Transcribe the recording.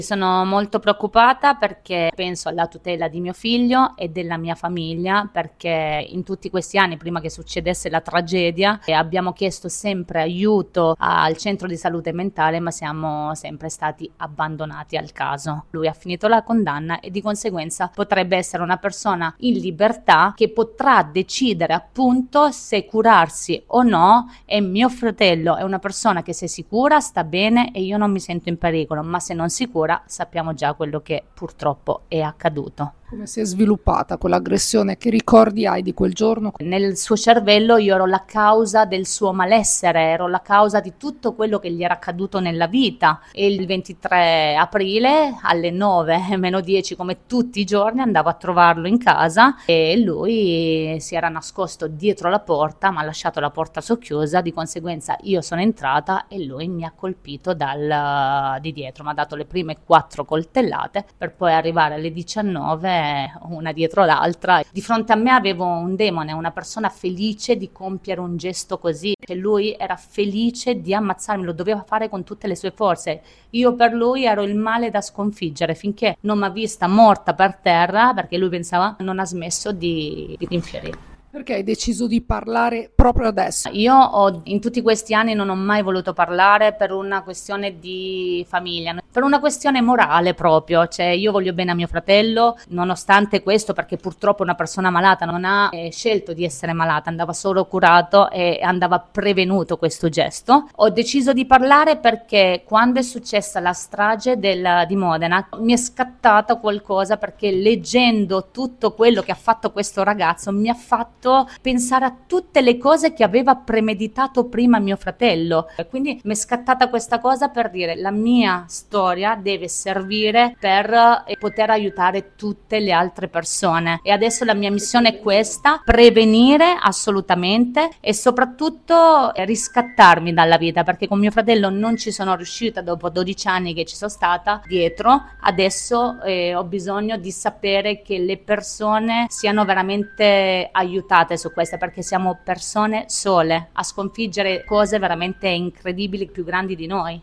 Sono molto preoccupata perché penso alla tutela di mio figlio e della mia famiglia, perché in tutti questi anni, prima che succedesse la tragedia, abbiamo chiesto sempre aiuto al centro di salute mentale, ma siamo sempre stati abbandonati al caso. Lui ha finito la condanna e di conseguenza potrebbe essere una persona in libertà che potrà decidere appunto se curarsi o no, e mio fratello è una persona che se si cura sta bene e io non mi sento in pericolo, ma se non si cura sappiamo già quello che purtroppo è accaduto. Come si è sviluppata quell'aggressione? Che ricordi hai di quel giorno? Nel suo cervello io ero la causa del suo malessere, ero la causa di tutto quello che gli era accaduto nella vita. E il 23 aprile alle 9:10, come tutti i giorni, andavo a trovarlo in casa e lui si era nascosto dietro la porta, ma ha lasciato la porta socchiusa, di conseguenza io sono entrata e lui mi ha colpito di dietro, mi ha dato le prime 4 coltellate per poi arrivare alle 19 una dietro l'altra. Di fronte a me avevo un demone, una persona felice di compiere un gesto così, e lui era felice di ammazzarmi, lo doveva fare con tutte le sue forze. Io per lui ero il male da sconfiggere finché non mi ha vista morta per terra, perché lui pensava, non ha smesso di infierire. Perché hai deciso di parlare proprio adesso? Io in tutti questi anni non ho mai voluto parlare per una questione di famiglia, per una questione morale proprio, cioè io voglio bene a mio fratello, nonostante questo, perché purtroppo una persona malata non ha scelto di essere malata, andava solo curato e andava prevenuto questo gesto. Ho deciso di parlare perché quando è successa la strage di Modena mi è scattato qualcosa, perché leggendo tutto quello che ha fatto questo ragazzo mi ha fatto pensare a tutte le cose che aveva premeditato prima mio fratello, e quindi mi è scattata questa cosa per dire la mia storia deve servire per poter aiutare tutte le altre persone, e adesso la mia missione è questa: prevenire assolutamente e soprattutto riscattarmi dalla vita, perché con mio fratello non ci sono riuscita dopo 12 anni che ci sono stata dietro. Adesso ho bisogno di sapere che le persone siano veramente aiutate su questa, perché siamo persone sole a sconfiggere cose veramente incredibili, più grandi di noi.